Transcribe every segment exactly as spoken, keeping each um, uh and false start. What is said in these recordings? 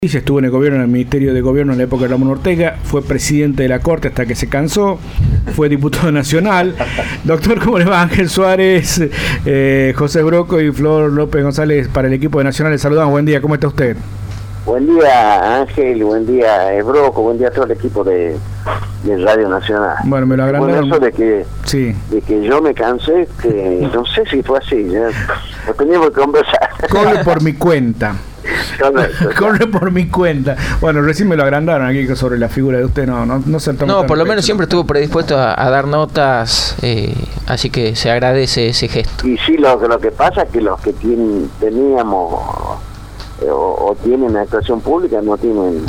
Estuvo en el gobierno, en el Ministerio de Gobierno en la época de Ramón Ortega, fue presidente de la Corte hasta que se cansó, fue diputado nacional. Doctor, ¿cómo le va? Ángel Suárez, eh, José Broco y Flor López González para el equipo de Nacional. Les saludamos, buen día, ¿cómo está usted? Buen día, Ángel, buen día, eh, Broco, buen día a todo el equipo de, de Radio Nacional. Bueno, me lo agrandaron. Bueno, eso de que, sí. de que yo me cansé, que no sé si fue así, ya, lo teníamos que conversar. Corre por mi cuenta. Correcto. Corre por mi cuenta. Bueno, recién me lo agrandaron aquí sobre la figura de usted. No, no, no se No, por lo menos siempre estuvo predispuesto a, a dar notas, eh, así que se agradece ese gesto. Y sí, lo, lo que pasa es que los que tienen, teníamos eh, o, o tienen actuación pública no tienen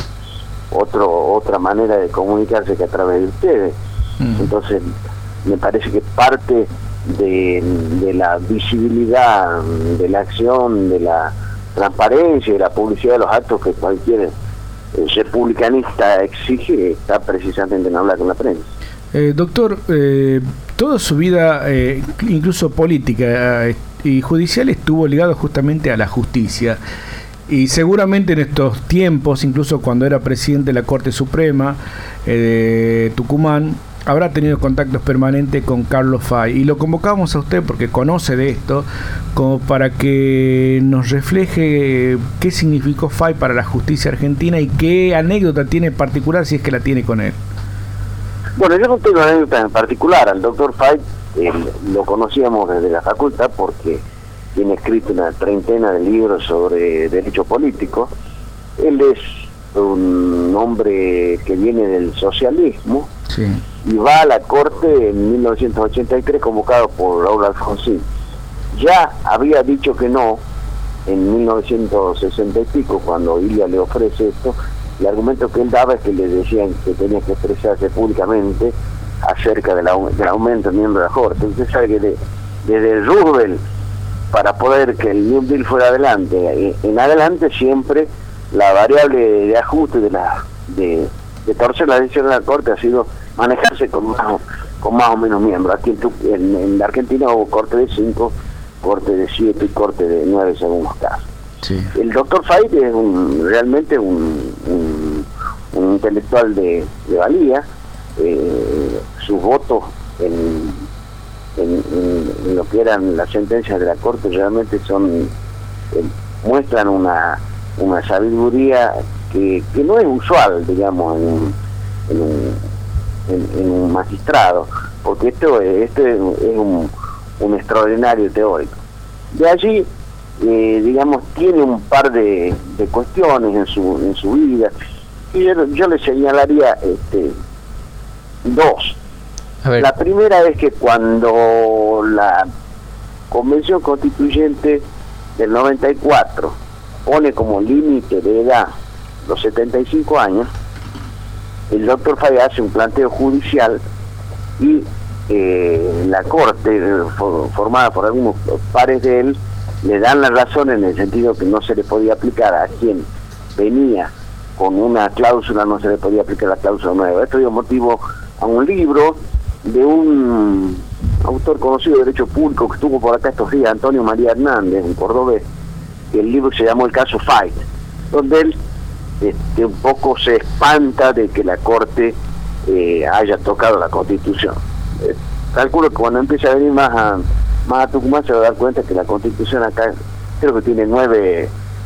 otro otra manera de comunicarse que a través de ustedes. Mm. Entonces, me parece que parte de, de la visibilidad, de la acción, de la transparencia y la publicidad de los actos que cualquier eh, republicanista exige está precisamente en hablar con la prensa. Eh, doctor, eh, toda su vida, eh, incluso política eh, y judicial, estuvo ligado justamente a la justicia. Y seguramente en estos tiempos, incluso cuando era presidente de la Corte Suprema eh, de Tucumán, habrá tenido contactos permanentes con Carlos Fay, y lo convocamos a usted porque conoce de esto, como para que nos refleje qué significó Fay para la justicia argentina y qué anécdota tiene en particular, si es que la tiene con él. Bueno, yo no tengo anécdota en particular. Al doctor Fay eh, lo conocíamos desde la facultad porque tiene escrito una treintena de libros sobre derecho político. Él es un hombre que viene del socialismo, sí, y va a la Corte en mil novecientos ochenta y tres convocado por Raúl Alfonsín. Ya había dicho que no en mil novecientos sesenta y pico, cuando Ilia le ofrece esto. El argumento que él daba es que le decían que tenía que expresarse públicamente acerca del, del aumento de miembros de la Corte. Usted sabe que de, desde Roosevelt, para poder que el New Deal fuera adelante, en adelante siempre la variable de ajuste de la de, de torcer la decisión de la Corte ha sido manejarse con más, con más o menos miembros. Aquí en, en, en la Argentina hubo corte de cinco, corte de siete y corte de nueve según los casos. Sí. El doctor Fay es un, realmente un, un, un intelectual de, de valía. Eh, sus votos en, en, en, en lo que eran las sentencias de la Corte realmente son eh, muestran una una sabiduría que, que no es usual, digamos, en un, en un, en, en un magistrado, porque esto, esto es un, un extraordinario teórico. De allí, eh, digamos, tiene un par de, de cuestiones en su en su vida, y yo, yo le señalaría este, dos. La primera es que cuando la Convención Constituyente del noventa y cuatro pone como límite de edad los setenta y cinco años, el doctor Fay hace un planteo judicial y eh, la Corte, for, formada por algunos pares de él, le dan la razón en el sentido que no se le podía aplicar a quien venía con una cláusula, no se le podía aplicar la cláusula nueva. Esto dio motivo a un libro de un autor conocido de Derecho Público que estuvo por acá estos días, Antonio María Hernández, un cordobés. El libro se llamó El caso Fay, donde él este, un poco se espanta de que la Corte eh, haya tocado la Constitución. Eh, calculo que cuando empiece a venir más a, más a Tucumán se va a dar cuenta que la Constitución acá creo que tiene nueve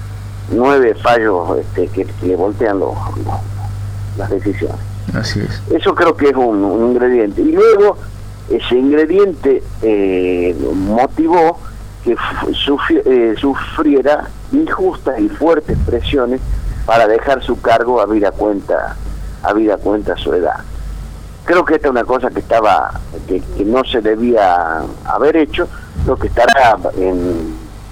nueve fallos este, que, que le voltean los, los, las decisiones. Así es. Eso creo que es un, un ingrediente. Y luego ese ingrediente eh, motivó que sufri, eh, sufriera injustas y fuertes presiones para dejar su cargo a vida cuenta a vida cuenta su edad. Creo que esta es una cosa que estaba que, que no se debía haber hecho. Lo que estará en,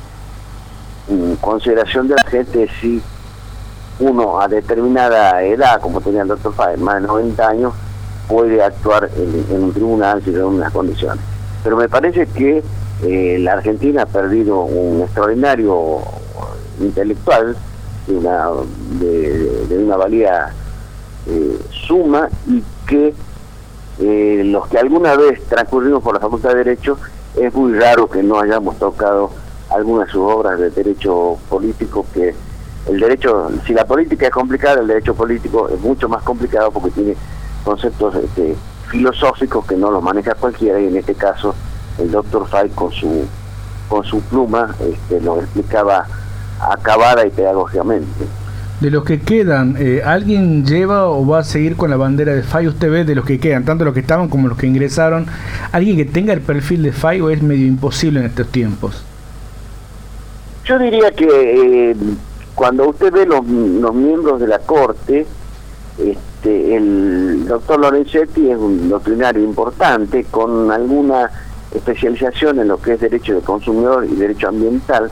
en consideración de la gente si uno a determinada edad, como tenía el doctor Fay, más de noventa años, puede actuar en, en un tribunal sin unas condiciones. Pero me parece que Eh, la Argentina ha perdido un extraordinario intelectual de una, de, de una valía eh, suma, y que eh, los que alguna vez transcurrimos por la Facultad de Derecho es muy raro que no hayamos tocado algunas de sus obras de derecho político que el derecho, si la política es complicada, el derecho político es mucho más complicado porque tiene conceptos este, filosóficos que no los maneja cualquiera, y en este caso el doctor Fay con su con su pluma este, lo explicaba acabada y pedagógicamente. De los que quedan, eh, ¿alguien lleva o va a seguir con la bandera de Fay? Usted ve de los que quedan, tanto los que estaban como los que ingresaron, ¿alguien que tenga el perfil de Fay o es medio imposible en estos tiempos? Yo diría que eh, cuando usted ve los, los miembros de la Corte, este, el doctor Lorenzetti es un doctrinario importante con alguna especialización en lo que es derecho de consumidor y derecho ambiental.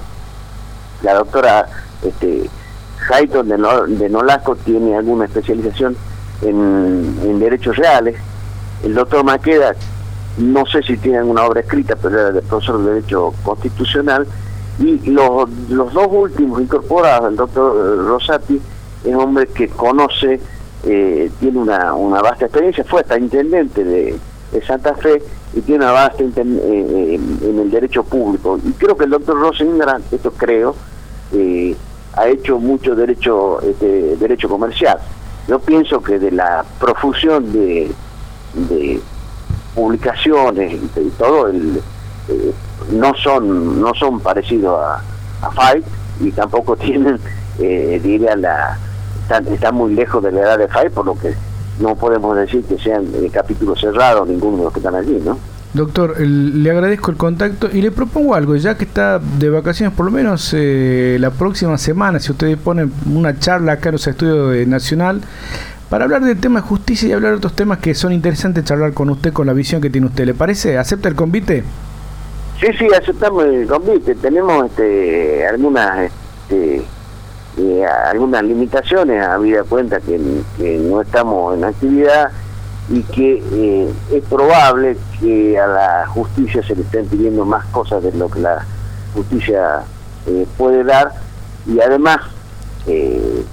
La doctora este, Hayton de, no, de Nolasco tiene alguna especialización en, en derechos reales. El doctor Maqueda, no sé si tiene alguna obra escrita, pero era de profesor de derecho constitucional. Y los, los dos últimos incorporados, el doctor Rosati, es un hombre que conoce, eh, tiene una, una vasta experiencia, fue hasta intendente de, de Santa Fe y tiene una vasta inten, eh, en el derecho público. Y creo que el doctor Rosendra, esto creo, eh, ha hecho mucho derecho este, derecho comercial. Yo pienso que de la profusión de, de publicaciones y, y todo, el, eh, no son no son parecidos a, a Fay, y tampoco tienen, eh, diría, la están, están muy lejos de la edad de Fay, por lo que no podemos decir que sean eh, capítulos cerrados ninguno de los que están allí, ¿no? Doctor, el, le agradezco el contacto y le propongo algo, ya que está de vacaciones, por lo menos eh, la próxima semana, si ustedes ponen una charla acá en los estudios de Nacional, para hablar del tema de justicia y hablar de otros temas que son interesantes charlar con usted, con la visión que tiene usted. ¿Le parece? ¿Acepta el convite? Sí, sí, aceptamos el convite. Tenemos este, algunas este, eh, algunas limitaciones, habida cuenta que, que no estamos en actividad, y que eh, es probable que a la justicia se le estén pidiendo más cosas de lo que la justicia eh, puede dar, y además eh,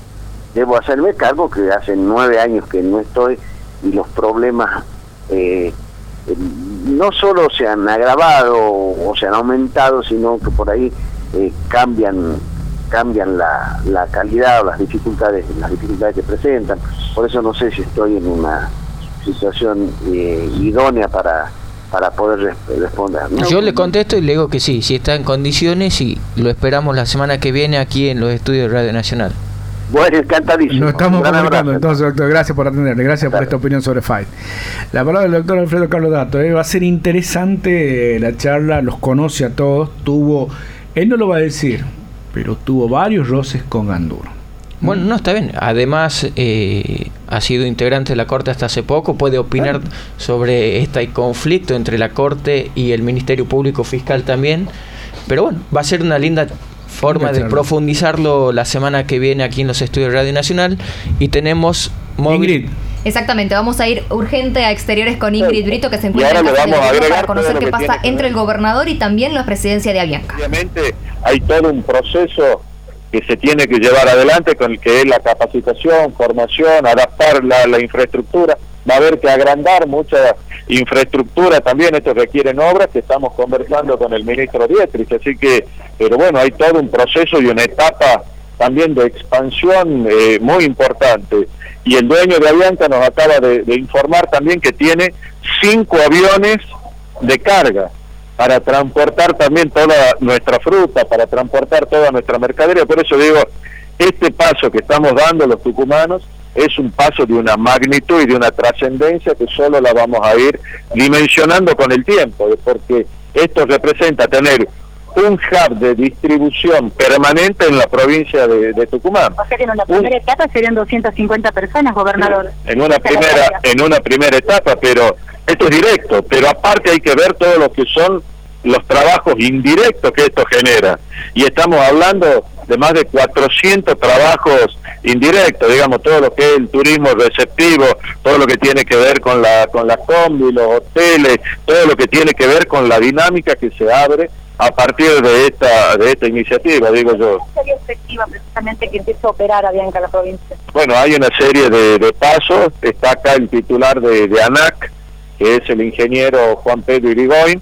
debo hacerme cargo que hace nueve años que no estoy, y los problemas eh, eh, no solo se han agravado o se han aumentado, sino que por ahí eh, cambian cambian la, la calidad o las dificultades las dificultades que presentan. Por eso no sé si estoy en una situación eh, idónea para para poder res- responder, ¿no? Yo le contesto y le digo que sí, si está en condiciones, y lo esperamos la semana que viene aquí en los estudios de Radio Nacional. Bueno, encantadísimo. Nos estamos Gran comunicando abrazo. entonces, doctor. Gracias por atenderle, gracias Claro. por esta opinión sobre Fay. La palabra del doctor Alfredo Carlos Dato. Eh, va a ser interesante eh, la charla, los conoce a todos. Tuvo, él no lo va a decir, pero tuvo varios roces con Ganduro. Bueno, no, está bien. Además, eh, ha sido integrante de la Corte hasta hace poco. Puede opinar Claro. sobre este conflicto entre la Corte y el Ministerio Público Fiscal también. Pero bueno, va a ser una linda forma Linda de charla. profundizarlo la semana que viene aquí en los estudios de Radio Nacional. Y tenemos... móvil- Ingrid. Exactamente, vamos a ir urgente a exteriores con Ingrid Brito, que se Y encuentra ahora en le casa del vamos a gobierno, agregar para conocer todo lo qué que pasa tiene que entre ver. el gobernador y también la presidencia de Avianca. Obviamente hay todo un proceso que se tiene que llevar adelante, con el que es la capacitación, formación, adaptar la, la infraestructura. Va a haber que agrandar mucha infraestructura también, esto requieren obras que estamos conversando con el ministro Dietrich, así que, pero bueno, hay todo un proceso y una etapa también de expansión eh, muy importante. Y el dueño de Avianca nos acaba de, de informar también que tiene cinco aviones de carga para transportar también toda nuestra fruta, para transportar toda nuestra mercadería. Por eso digo, este paso que estamos dando los tucumanos es un paso de una magnitud y de una trascendencia que solo la vamos a ir dimensionando con el tiempo, porque esto representa tener un hub de distribución permanente en la provincia de, de Tucumán. O sea que en una primera Un- etapa serían doscientas cincuenta personas, gobernador. en una Esa es la primera tarea. en una primera etapa, pero esto es directo, pero aparte hay que ver todo lo que son los trabajos indirectos que esto genera, y estamos hablando de más de cuatrocientos trabajos indirectos, digamos, todo lo que es el turismo receptivo, todo lo que tiene que ver con la con la combi, los hoteles, todo lo que tiene que ver con la dinámica que se abre a partir de esta de esta iniciativa, digo yo. ¿Cómo sería efectiva precisamente que empiece a operar Avianca la provincia? Bueno, hay una serie de, de pasos. Está acá el titular de, de ANAC, que es el ingeniero Juan Pedro Irigoyen,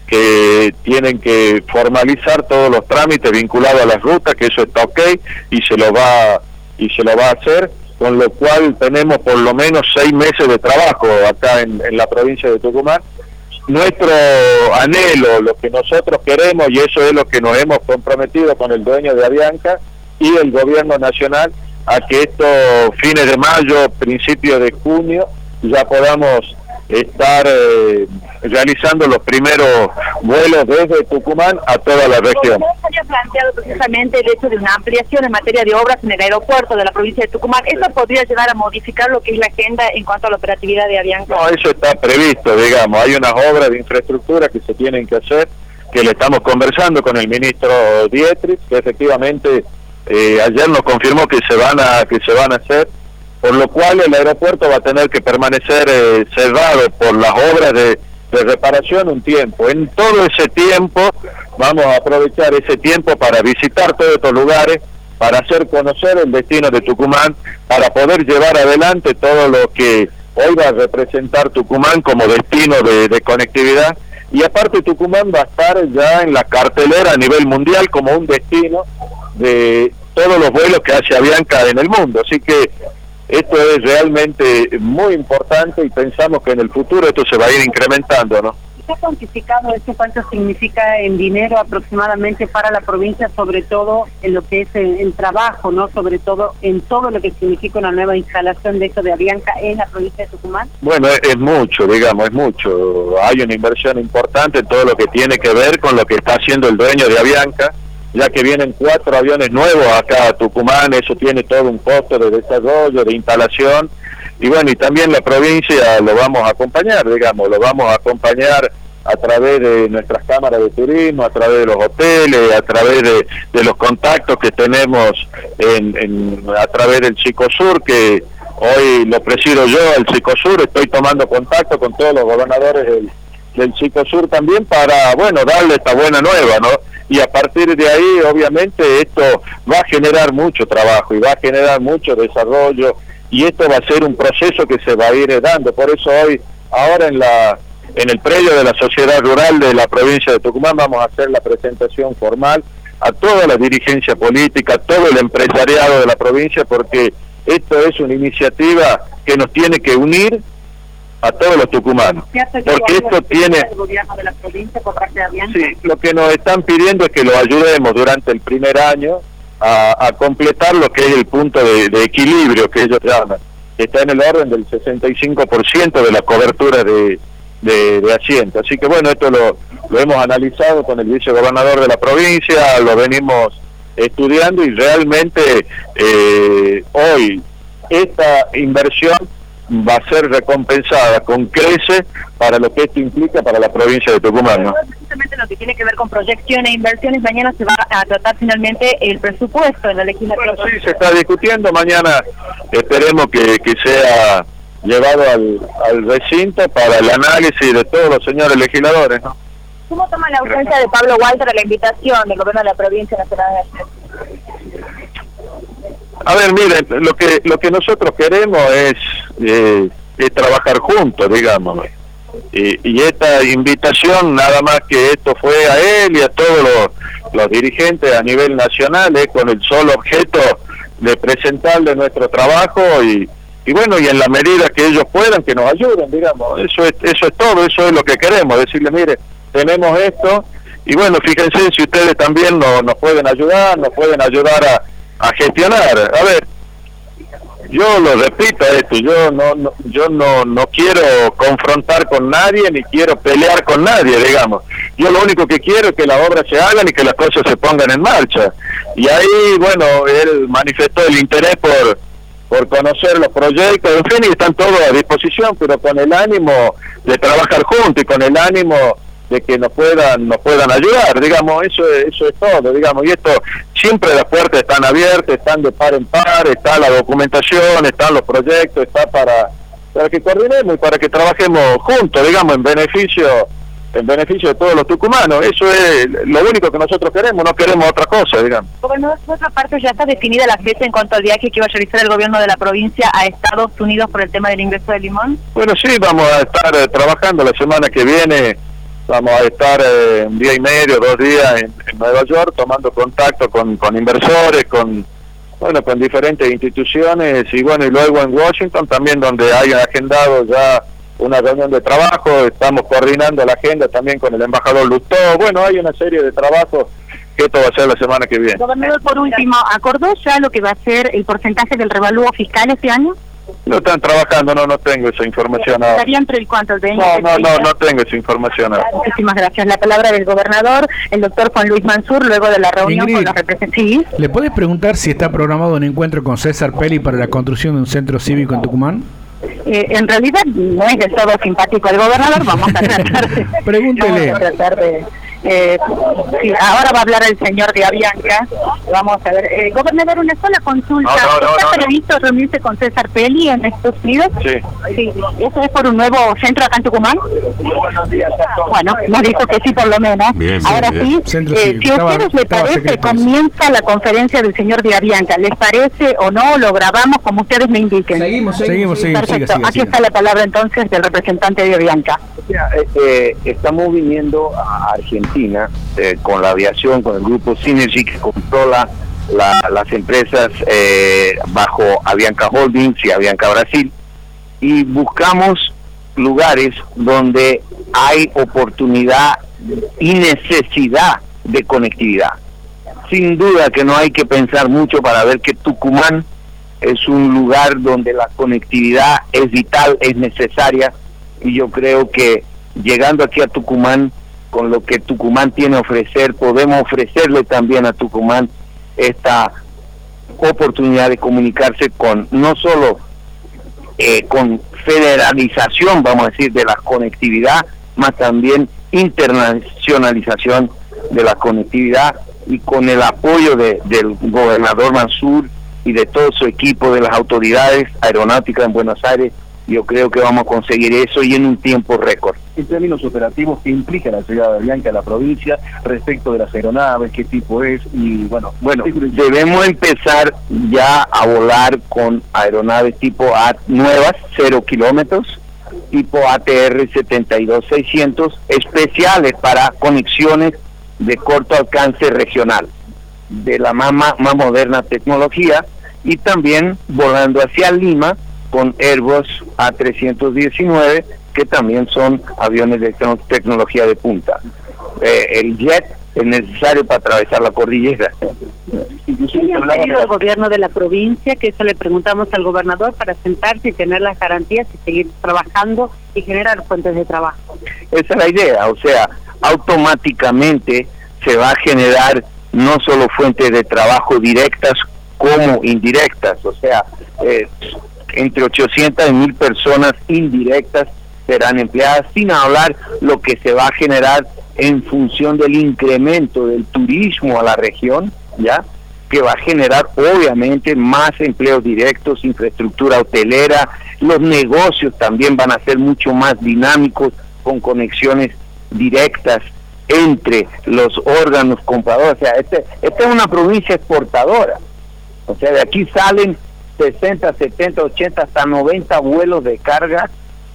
que tienen que formalizar todos los trámites vinculados a las rutas, que eso está ok, y se lo va, y se lo va a hacer, con lo cual tenemos por lo menos seis meses de trabajo acá en, en la provincia de Tucumán. Nuestro anhelo, lo que nosotros queremos, y eso es lo que nos hemos comprometido con el dueño de Avianca y el gobierno nacional, a que estos fines de mayo, principios de junio, ya podamos estar eh, realizando los primeros vuelos desde Tucumán a toda la región. ¿Cómo se había planteado precisamente el hecho de una ampliación en materia de obras en el aeropuerto de la provincia de Tucumán? ¿Eso podría llevar a modificar lo que es la agenda en cuanto a la operatividad de Avianca? No, eso está previsto, digamos. Hay unas obras de infraestructura que se tienen que hacer, que le estamos conversando con el ministro Dietrich, que efectivamente eh, ayer nos confirmó que se van a que se van a hacer, por lo cual el aeropuerto va a tener que permanecer eh, cerrado por las obras de, de reparación un tiempo. En todo ese tiempo vamos a aprovechar ese tiempo para visitar todos estos lugares, para hacer conocer el destino de Tucumán, para poder llevar adelante todo lo que hoy va a representar Tucumán como destino de, de conectividad. Y aparte Tucumán va a estar ya en la cartelera a nivel mundial como un destino de todos los vuelos que hace Avianca en el mundo. Así que esto es realmente muy importante y pensamos que en el futuro esto se va a ir incrementando, ¿no? ¿Se ha cuantificado esto cuánto significa en dinero aproximadamente para la provincia, sobre todo en lo que es el, el trabajo, ¿no? Sobre todo en todo lo que significa una nueva instalación de esto de Avianca en la provincia de Tucumán? Bueno, es, es mucho, digamos, es mucho. Hay una inversión importante en todo lo que tiene que ver con lo que está haciendo el dueño de Avianca, ya que vienen cuatro aviones nuevos acá a Tucumán, eso tiene todo un costo de desarrollo, de instalación, y bueno, y también la provincia lo vamos a acompañar, digamos, lo vamos a acompañar a través de nuestras cámaras de turismo, a través de los hoteles, a través de, de los contactos que tenemos en, en, a través del Cicosur, que hoy lo presido yo, el Cicosur, estoy tomando contacto con todos los gobernadores del, del Cicosur también para, bueno, darle esta buena nueva, ¿no? Y a partir de ahí, obviamente, esto va a generar mucho trabajo y va a generar mucho desarrollo, y esto va a ser un proceso que se va a ir dando. Por eso hoy, ahora en la en el predio de la Sociedad Rural de la provincia de Tucumán, vamos a hacer la presentación formal a toda la dirigencia política, a todo el empresariado de la provincia, porque esto es una iniciativa que nos tiene que unir a todos los tucumanos, porque esto tiene... Sí, lo que nos están pidiendo es que lo ayudemos durante el primer año a, a completar lo que es el punto de, de equilibrio que ellos llaman, que está en el orden del sesenta y cinco por ciento de la cobertura de, de, de asiento. Así que bueno, esto lo, lo hemos analizado con el vicegobernador de la provincia, lo venimos estudiando, y realmente eh, hoy esta inversión va a ser recompensada con creces para lo que esto implica para la provincia de Tucumán, ¿no? Precisamente lo que tiene que ver con proyecciones e inversiones, mañana se va a tratar finalmente el presupuesto en la legislatura. Bueno, sí, se está discutiendo, mañana esperemos que, que sea llevado al, al recinto para el análisis de todos los señores legisladores, ¿no? ¿Cómo toma la ausencia de Pablo Walter a la invitación del gobierno de la provincia nacional de A ver, miren, lo que lo que nosotros queremos es, eh, es trabajar juntos, digamos. Y, y esta invitación, nada más que esto fue a él y a todos los, los dirigentes a nivel nacional, eh, con el solo objeto de presentarle nuestro trabajo y, y bueno, y en la medida que ellos puedan, que nos ayuden, digamos. Eso es, eso es todo, eso es lo que queremos, decirle, mire, tenemos esto, y bueno, fíjense si ustedes también no, nos pueden ayudar, nos pueden ayudar a a gestionar. A ver, yo lo repito esto, yo no, no yo no no quiero confrontar con nadie ni quiero pelear con nadie, digamos. Yo lo único que quiero es que las obras se hagan y que las cosas se pongan en marcha. Y ahí, bueno, él manifestó el interés por por conocer los proyectos, en fin, y están todos a disposición, pero con el ánimo de trabajar juntos y con el ánimo de que nos puedan nos puedan ayudar, digamos. Eso es, eso es todo, digamos, y esto siempre las puertas están abiertas, están de par en par, está la documentación, están los proyectos, está para para que coordinemos y para que trabajemos juntos, digamos, en beneficio en beneficio de todos los tucumanos. Eso es lo único que nosotros queremos, no queremos otra cosa, digamos. Gobernador, por otra parte, ¿ya está definida la fecha en cuanto al viaje que va a realizar el gobierno de la provincia a Estados Unidos por el tema del ingreso de limón? Bueno, sí, vamos a estar eh, trabajando la semana que viene Vamos a estar eh, un día y medio, dos días en, en Nueva York, tomando contacto con, con inversores, con bueno, con diferentes instituciones, y bueno, y luego en Washington también, donde hay agendado ya una reunión de trabajo. Estamos coordinando la agenda también con el embajador Lustó. Bueno, hay una serie de trabajos que esto va a ser la semana que viene. Gobernador, por último, ¿acordó ya lo que va a ser el porcentaje del revalúo fiscal este año? No están trabajando, no, no tengo esa información ahora. ¿Estaría entre el cuánto? ¿El No, no, no, no tengo esa información ahora. Muchísimas gracias. La palabra del gobernador, el doctor Juan Luis Mansur, luego de la reunión Ingrid, con los representantes. ¿Sí? ¿Le podés preguntar si está programado un encuentro con César Pelli para la construcción de un centro cívico en Tucumán? Eh, en realidad no es del todo simpático el gobernador, vamos a tratar de... Pregúntele. Vamos a tratar de... Eh, sí, ahora va a hablar el señor de Avianca. Vamos a ver. Eh, gobernador, una sola consulta. No, no, no, ¿Está no, previsto no. reunirse con César Pelli en estos días? Sí. Sí. ¿Eso es por un nuevo centro acá en Tucumán? Bueno, nos dijo que sí, por lo menos. Bien, ahora bien, sí, bien. Centro eh, cívico. si a Estaba- ustedes les estaba parece, secreto. comienza la conferencia del señor de Avianca. ¿Les parece o no? Lo grabamos como ustedes me indiquen. Seguimos, Seguimos, seguimos, Perfecto. siga, siga, Aquí siga. está la palabra entonces del representante de Avianca. Eh, eh, estamos viniendo a Argentina eh, con la aviación, con el grupo Synergy que controla la, las empresas eh, bajo Avianca Holdings y Avianca Brasil, y buscamos lugares donde hay oportunidad y necesidad de conectividad. Sin duda que no hay que pensar mucho para ver que Tucumán es un lugar donde la conectividad es vital, es necesaria, y yo creo que llegando aquí a Tucumán, con lo que Tucumán tiene a ofrecer, podemos ofrecerle también a Tucumán esta oportunidad de comunicarse con, no solo eh, con federalización, vamos a decir, de la conectividad, más también internacionalización de la conectividad, y con el apoyo de, del gobernador Mansur y de todo su equipo de las autoridades aeronáuticas en Buenos Aires, yo creo que vamos a conseguir eso, y en un tiempo récord. En términos operativos, ¿qué implica la llegada de Avianca a la provincia respecto de las aeronaves? ¿Qué tipo es? Y bueno, Bueno, debemos empezar ya a volar con aeronaves tipo A nuevas, cero kilómetros, tipo A T R setenta y dos seiscientos, especiales para conexiones de corto alcance regional, de la más, más, más moderna tecnología, y también volando hacia Lima con Airbus A trescientos diecinueve, que también son aviones de tec- tecnología de punta. Eh, el jet es necesario para atravesar la cordillera. ¿Qué ha pedido el gobierno de la provincia? Que eso le preguntamos al gobernador, para sentarse y tener las garantías y seguir trabajando y generar fuentes de trabajo. Esa es la idea, o sea, automáticamente se va a generar no solo fuentes de trabajo directas como indirectas, o sea, eh, entre ochocientas y mil personas indirectas serán empleadas, sin hablar lo que se va a generar en función del incremento del turismo a la región, ya que va a generar obviamente más empleos directos, infraestructura hotelera, los negocios también van a ser mucho más dinámicos, con conexiones directas entre los órganos compradores. O sea, este, esta es una provincia exportadora, o sea, de aquí salen sesenta, setenta, ochenta, hasta noventa vuelos de carga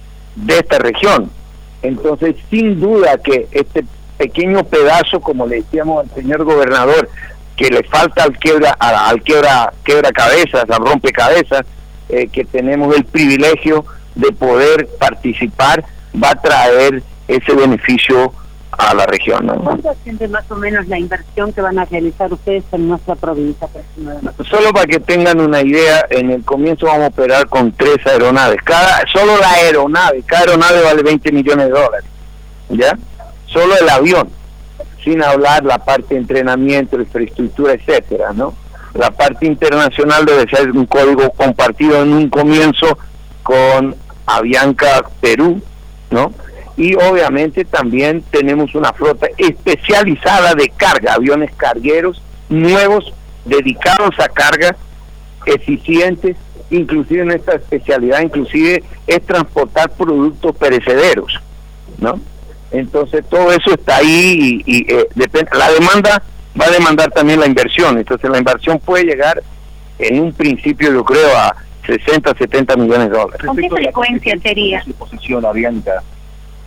de esta región. Entonces, sin duda que este pequeño pedazo, como le decíamos al señor gobernador, que le falta al quiebra, al quiebra, quiebra cabezas, al rompecabezas, eh, que tenemos el privilegio de poder participar, va a traer ese beneficio a la región, ¿no? ¿Cuánto asciende más o menos la inversión que van a realizar ustedes en nuestra provincia aproximadamente? Solo para que tengan una idea, en el comienzo vamos a operar con tres aeronaves. Cada, solo la aeronave, cada aeronave vale veinte millones de dólares, ¿ya? Solo el avión, sin hablar la parte de entrenamiento, infraestructura, etcétera, ¿no? La parte internacional debe ser un código compartido en un comienzo con Avianca Perú, ¿no? Y obviamente también tenemos una flota especializada de carga, aviones cargueros nuevos, dedicados a carga, eficientes, inclusive en esta especialidad, inclusive es transportar productos perecederos, ¿no? Entonces todo eso está ahí, y, y eh, depende, la demanda va a demandar también la inversión. Entonces la inversión puede llegar en un principio, yo creo, a sesenta, setenta millones de dólares. ¿Con qué frecuencia sería? ¿Su posición Avianca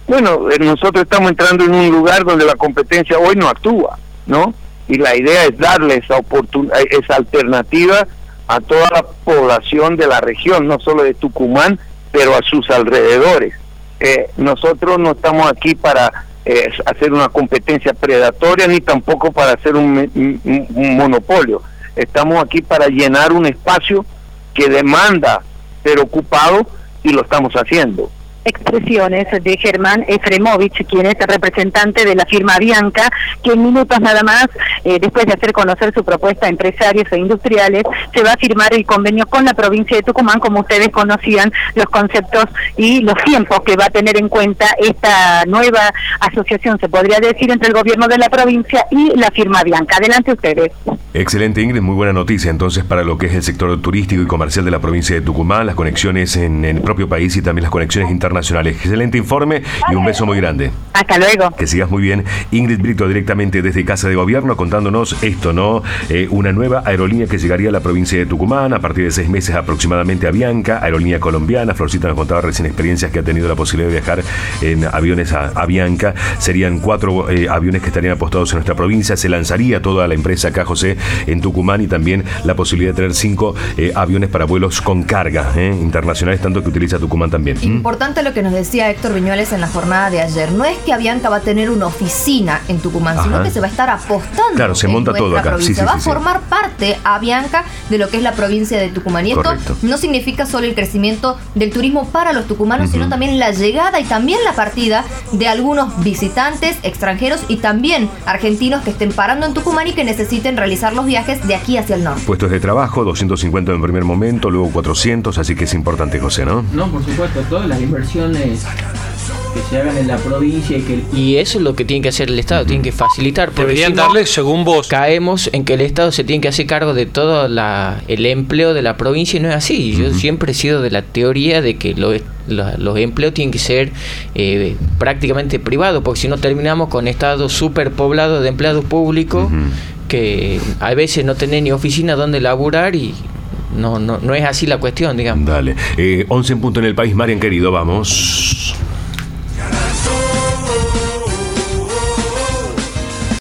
Bueno, eh, nosotros estamos entrando en un lugar donde la competencia hoy no actúa, ¿no? Y la idea es darle esa oportunidad, esa alternativa a toda la población de la región, no solo de Tucumán, pero a sus alrededores. Eh, nosotros no estamos aquí para eh, hacer una competencia predatoria, ni tampoco para hacer un, un, un monopolio. Estamos aquí para llenar un espacio que demanda ser ocupado, y lo estamos haciendo. Expresiones de Germán Efremovich, quien es representante de la firma Avianca, que en minutos nada más, eh, después de hacer conocer su propuesta a empresarios e industriales, se va a firmar el convenio con la provincia de Tucumán, como ustedes conocían los conceptos y los tiempos que va a tener en cuenta esta nueva asociación, se podría decir, entre el gobierno de la provincia y la firma Avianca. Adelante ustedes. Excelente, Ingrid, muy buena noticia entonces para lo que es el sector turístico y comercial de la provincia de Tucumán, las conexiones en, en el propio país y también las conexiones internacionales. Excelente informe y un beso muy grande. Hasta luego. Que sigas muy bien. Ingrid Brito, directamente desde Casa de Gobierno, contándonos esto, ¿no? Eh, una nueva aerolínea que llegaría a la provincia de Tucumán a partir de seis meses aproximadamente. Avianca, aerolínea colombiana. Florcita nos contaba recién experiencias que ha tenido la posibilidad de viajar en aviones a Avianca. Serían cuatro eh, aviones que estarían apostados en nuestra provincia. Se lanzaría toda la empresa acá, José, en Tucumán, y también la posibilidad de tener cinco eh, aviones para vuelos con carga eh, internacionales, tanto que utiliza Tucumán también. Importante lo que nos decía Héctor Viñuales en la jornada de ayer. No es que Avianca va a tener una oficina en Tucumán, Ajá. sino que se va a estar apostando. Claro, se monta todo acá. Provincia. Sí, sí, va sí, a formar sí. parte Avianca de lo que es la provincia de Tucumán. Y esto Correcto. no significa solo el crecimiento del turismo para los tucumanos, uh-huh. sino también la llegada y también la partida de algunos visitantes extranjeros y también argentinos que estén parando en Tucumán y que necesiten realizar los viajes de aquí hacia el norte. Puestos de trabajo, doscientos cincuenta en primer momento, luego cuatrocientos, así que es importante, José, ¿no? No, por supuesto, todas las inversiones que se hagan en la provincia y que y eso es lo que tiene que hacer el Estado, uh-huh. tiene que facilitar. Deberían si no, darle, según vos, caemos en que el Estado se tiene que hacer cargo de todo la, el empleo de la provincia, y no es así. Uh-huh. Yo siempre he sido de la teoría de que lo, lo, los empleos tienen que ser eh, prácticamente privados, porque si no terminamos con estados superpoblados de empleados públicos, uh-huh. que a veces no tienen ni oficina donde laburar, y no, no, no es así la cuestión, digamos. Dale. Eh, once en punto en el país, Marian, querido, vamos.